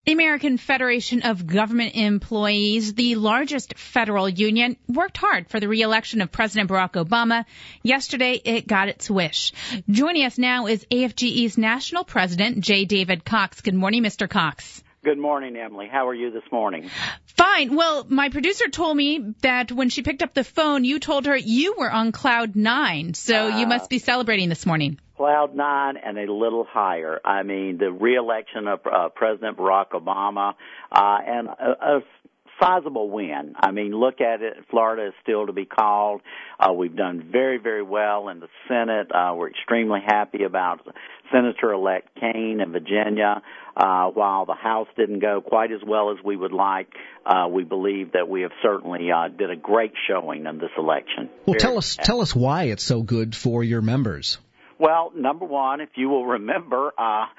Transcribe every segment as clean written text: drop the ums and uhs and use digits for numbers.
The American Federation of Government Employees, the largest federal union, worked hard for the re-election of President Barack Obama. Yesterday, it got its wish. Joining us now is AFGE's national president, J. David Cox. Good morning, Mr. Cox. Good morning, Emily. How are you this morning? Fine. Well, my producer told me that when she picked up the phone, you told her you were on cloud nine, so you must be celebrating this morning. Cloud nine and a little higher. I mean, the re-election of President Barack Obama and a sizable win. I mean, look at it. Florida is still to be called. We've done very, very well in the Senate. We're extremely happy about Senator-elect Kaine in Virginia. While the House didn't go quite as well as we would like, we believe that we have certainly did a great showing in this election. Well, tell us why it's so good for your members. Well, number one, if you will remember,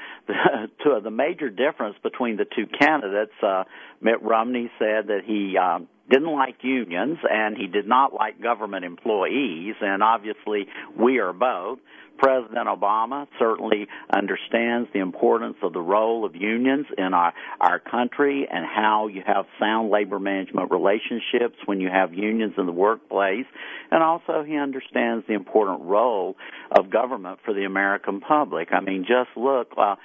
the major difference between the two candidates, Mitt Romney said that he didn't like unions and he did not like government employees, and obviously we are both. President Obama certainly understands the importance of the role of unions in our country and how you have sound labor management relationships when you have unions in the workplace. And also he understands the important role of government for the American public. I mean, just look,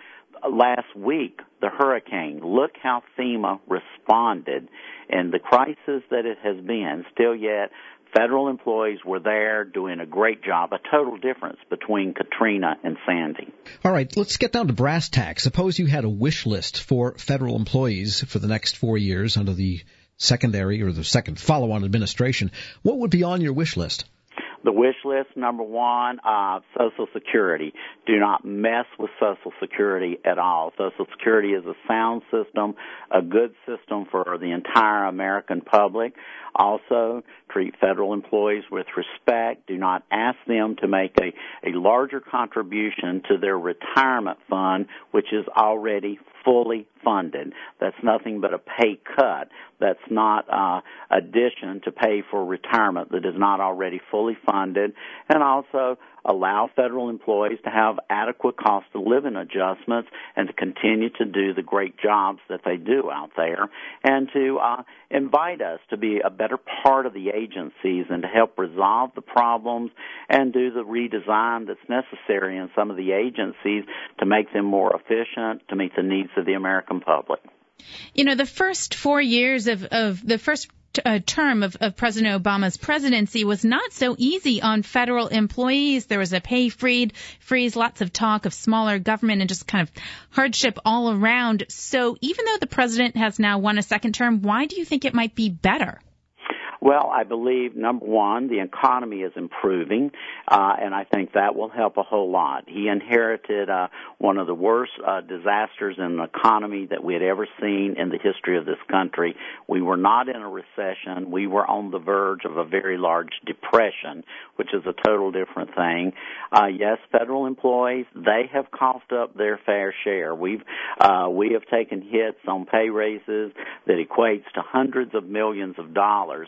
last week, the hurricane, look how FEMA responded and the crisis that it has been. Still yet, federal employees were there doing a great job, a total difference between Katrina and Sandy. All right, let's get down to brass tacks. Suppose you had a wish list for federal employees for the next 4 years under the secondary or the second follow-on administration. What would be on your wish list? The wish list, number one, Social Security. Do not mess with Social Security at all. Social Security is a sound system, a good system for the entire American public. Also, treat federal employees with respect. Do not ask them to make a larger contribution to their retirement fund, which is already fully funded. That's nothing but a pay cut. That's not addition to pay for retirement that is not already fully funded. And also allow federal employees to have adequate cost of living adjustments and to continue to do the great jobs that they do out there, and to invite us to be a better part of the agencies and to help resolve the problems and do the redesign that's necessary in some of the agencies to make them more efficient, to meet the needs of the American public. You know, the first 4 years of the first term of President Obama's presidency was not so easy on federal employees. There was a pay freeze, lots of talk of smaller government and just kind of hardship all around. So even though the president has now won a second term, why do you think it might be better? Well, I believe, number one, the economy is improving, and I think that will help a whole lot. He inherited one of the worst disasters in the economy that we had ever seen in the history of this country. We were not in a recession. We were on the verge of a very large depression, which is a total different thing. Yes, federal employees, they have coughed up their fair share. We have taken hits on pay raises that equates to hundreds of millions of dollars.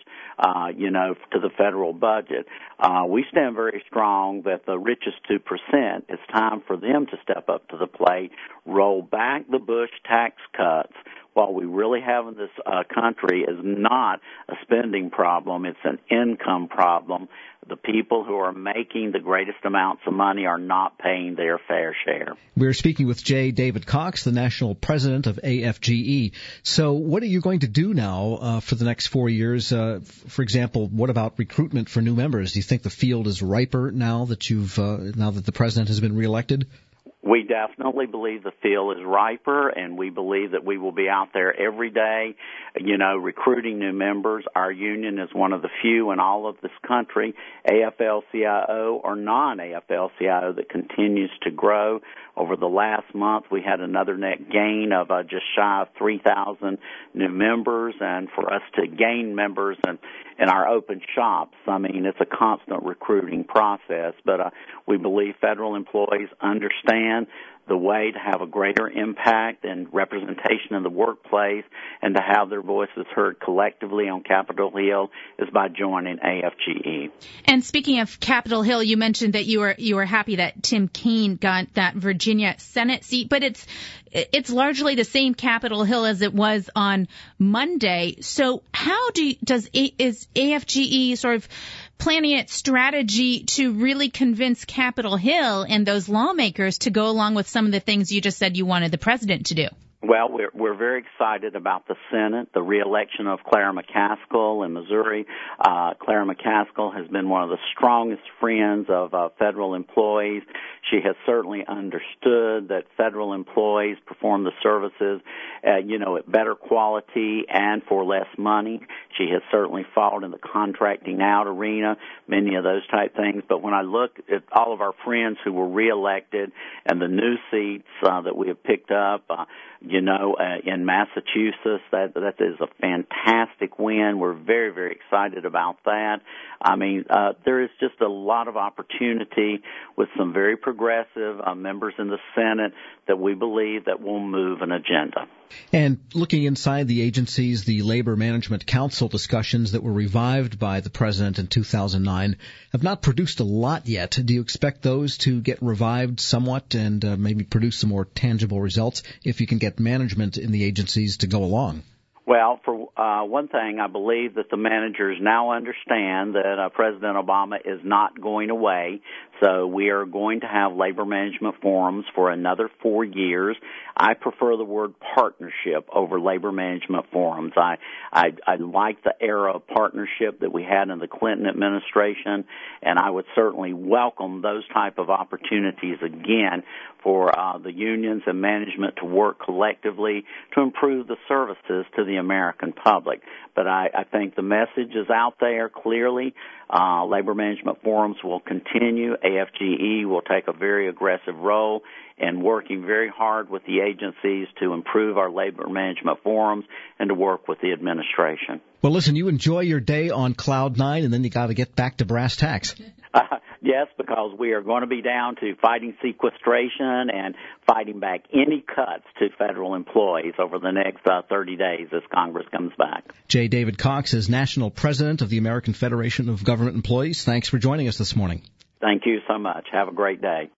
To the federal budget. We stand very strong that the richest 2%, it's time for them to step up to the plate, roll back the Bush tax cuts. What we really have in this country is not a spending problem, it's an income problem. The people who are making the greatest amounts of money are not paying their fair share. We're speaking with J. David Cox, the national president of AFGE. So what are you going to do now for the next 4 years? For example, what about recruitment for new members? Do you think the field is riper now that now that the president has been reelected? We definitely believe the field is riper, and we believe that we will be out there every day, recruiting new members. Our union is one of the few in all of this country, AFL-CIO or non-AFL-CIO, that continues to grow. Over the last month, we had another net gain of just shy of 3,000 new members, and for us to gain members in our open shops, I mean, it's a constant recruiting process, but we believe federal employees understand the way to have a greater impact and representation in the workplace and to have their voices heard collectively on Capitol Hill is by joining AFGE. And speaking of Capitol Hill, you mentioned that you were happy that Tim Kaine got that Virginia Senate seat, but it's largely the same Capitol Hill as it was on Monday. So how is AFGE sort of planning its strategy to really convince Capitol Hill and those lawmakers to go along with some of the things you just said you wanted the president to do? Well, we're very excited about the Senate, the reelection of Clara McCaskill in Missouri. Clara McCaskill has been one of the strongest friends of federal employees. She has certainly understood that federal employees perform the services, at better quality and for less money. She has certainly fought in the contracting out arena, many of those type things. But when I look at all of our friends who were reelected and the new seats that we have picked up, in Massachusetts, that is a fantastic win. We're very, very excited about that. I mean, there is just a lot of opportunity with some very progressive members in the Senate that we believe that will move an agenda. And looking inside the agencies, the Labor Management Council discussions that were revived by the president in 2009 have not produced a lot yet. Do you expect those to get revived somewhat and maybe produce some more tangible results if you can get management in the agencies to go along? Well, for one thing, I believe that the managers now understand that President Obama is not going away, so we are going to have labor management forums for another 4 years. I prefer the word partnership over labor management forums. I like the era of partnership that we had in the Clinton administration, and I would certainly welcome those type of opportunities again for the unions and management to work collectively to improve the services to the American public. But I think the message is out there clearly. Labor management forums will continue. AFGE will take a very aggressive role in working very hard with the agencies to improve our labor management forums and to work with the administration. Well, listen, you enjoy your day on Cloud 9, and then you got to get back to brass tacks. Yes, because we are going to be down to fighting sequestration and fighting back any cuts to federal employees over the next 30 days as Congress comes back. J. David Cox is National President of the American Federation of Government Employees. Thanks for joining us this morning. Thank you so much. Have a great day.